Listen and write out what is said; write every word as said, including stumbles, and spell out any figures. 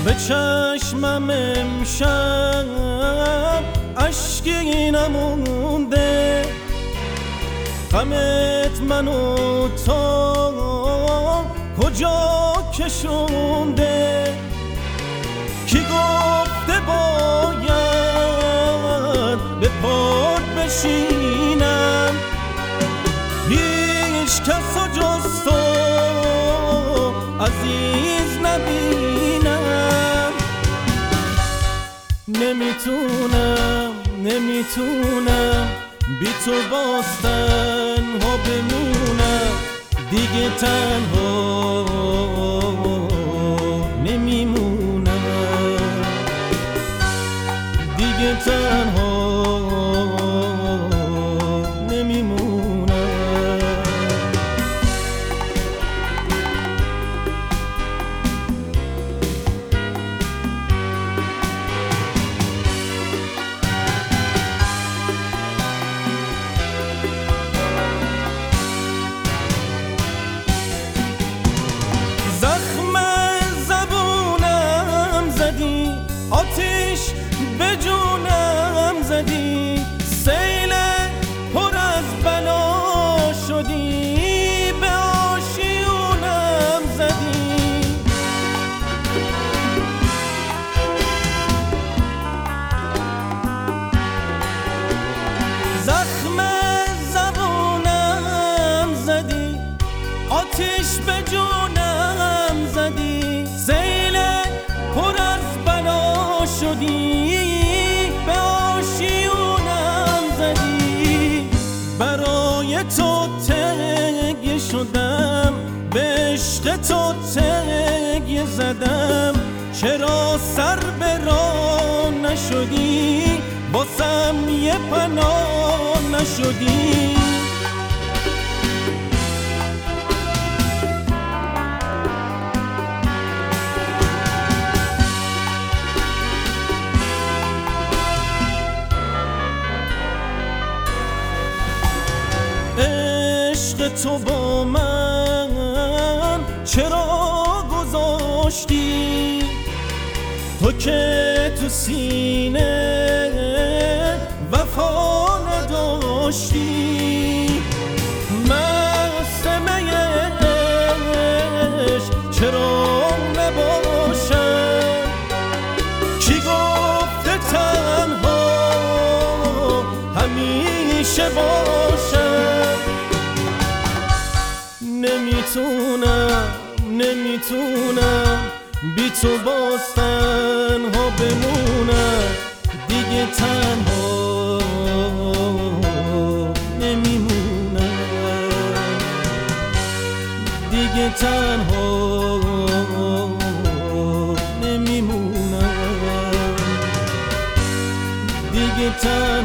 به چشمم امشب اشکی نمونده، غمت منو تا کجا کشونده. کی گفته باید به پات بشینم، هیچ کس و جز تو عزیز نبینم. نمیتونم نمیتونم بی تو باز تنها بمونم، دیگه تنها نمیمونم، دیگه تنها نمیمونم. آتیش به جونم زدی، سیل پر از بلا شدی، به آشیونم زدی. زخم زبونم زدی، آتیش به جونم زدی، سیل پر از شدی، به آشیونم زدی. برای تو تکیه شدم، به عشق تو تکیه زدم. چرا سر به راه نشدی، باسم یه پناه نشدی. عشق تو با من چرا گذاشتی، تو که تو سینه وفا نداشتی. مستمه عشق چرا نباشم، کی گفته تنها همیشه باشم. نمیتونم نمیتونم بی تو باز تنها بمونم، دیگه تنها نمیمونم، دیگه تنها نمیمونم، دیگه تنها